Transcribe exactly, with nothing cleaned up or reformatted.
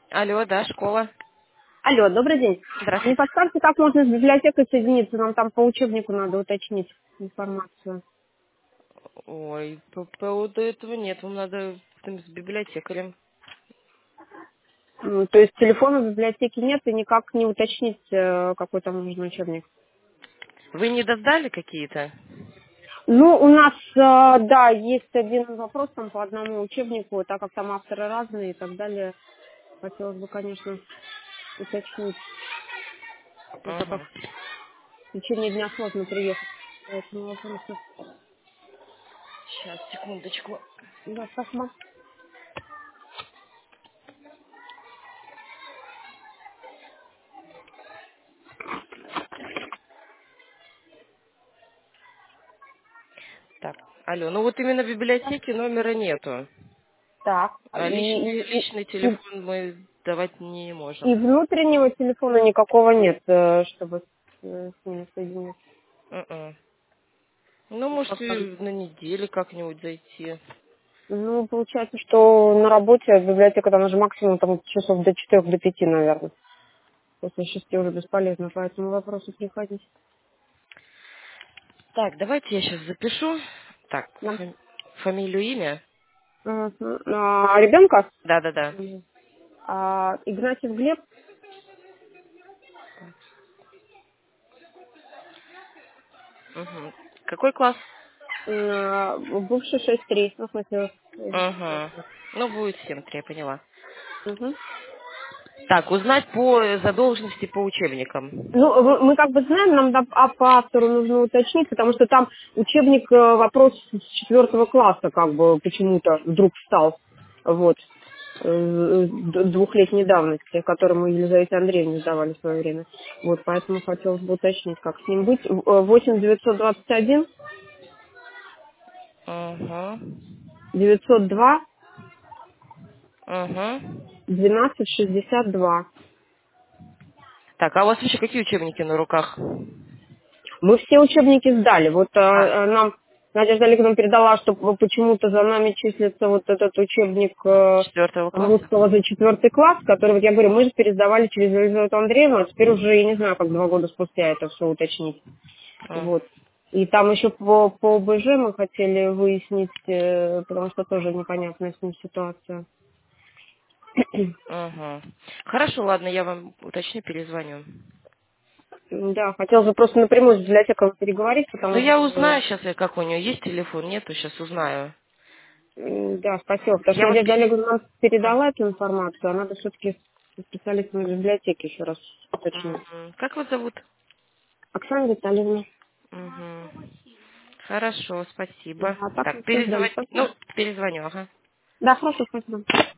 Алло, да, школа. Алло, добрый день. Не Здравствуйте. подскажете, как можно с библиотекой соединиться? Нам там по учебнику надо уточнить информацию. Ой, по поводу этого нет, вам надо там с библиотекарем. М, То есть телефона в библиотеке нет и никак не уточнить, э, какой там нужен учебник. Вы не досдали какие-то? Ну, у нас, э, да, есть один вопрос там по одному учебнику, так как там авторы разные и так далее. Хотелось бы, конечно, уточнить. Ну, так как Ага. в течение дня сложно приехать по этому вопросу. Сейчас, секундочку. Да, спасибо. Так, алло, ну вот именно в библиотеке номера нету. Так, А и, личный, и, личный и, телефон мы давать не И можем. внутреннего телефона никакого нет, э, чтобы с, э, с ними соединиться. М-м. Ну, Как там? можете на неделе как-нибудь зайти. Ну, получается, что на работе библиотека там уже максимум там часов до четырех, до пяти, наверное. После шести уже бесполезно по этому вопросу приходить. Так, давайте я сейчас запишу. Так, Да. фами- фамилию, имя? Мгм. А, ребенка? Да-да-да. Мгм. А, Игнатьев Глеб, Угу. Какой класс? м, бывший шесть три. Ну, в смысле, э, Угу. Ну, будет семь три, я поняла. мгм. Так, узнать по задолженности по учебникам. Ну, в- мы как бы знаем, нам да- а по автору нужно уточнить, потому что там учебник, э, вопрос с четвертого класса как бы почему-то вдруг встал. Вот. Э, д- Двухлетней давности, который мы Елизавете Андреевне сдавали в свое время. Вот, поэтому хотелось бы уточнить, как с ним быть. В- э, восемь девятьсот двадцать один Угу. девятьсот два Угу. двенадцать шестьдесят два. Так, а у вас вообще какие учебники на руках? Мы все учебники сдали. Вот э, А, э, нам Надежда Олеговна передала, что п- почему-то за нами числится вот этот учебник э, четвертого там, класса? русского за четвертый класс, который, вот я говорю, мы же пересдавали через Елизавету Андреевну, а теперь уже, я не знаю, как два года спустя это все уточнить. Угу. Вот. И там еще по, по ОБЖ мы хотели выяснить, э, потому что тоже непонятная с ним ситуация. Угу. Хорошо, ладно, я вам уточню, перезвоню. Да, хотелось бы просто напрямую с библиотекой переговорить, Ну, потому я что узнаю сейчас, как у нее есть телефон, нету, сейчас узнаю. М, да, спасибо. Потому что Я вам Надежда пере... Олеговна нам передала эту информацию, а надо все-таки со специалистами библиотеки еще раз уточнить. Мгм. Как вас зовут? Оксана Витальевна. Угу. Хорошо, Да, спасибо. а так Так, мы все ждем. перезвоню. Спасибо. Ну, перезвоню, ага. Да, хорошо, спасибо.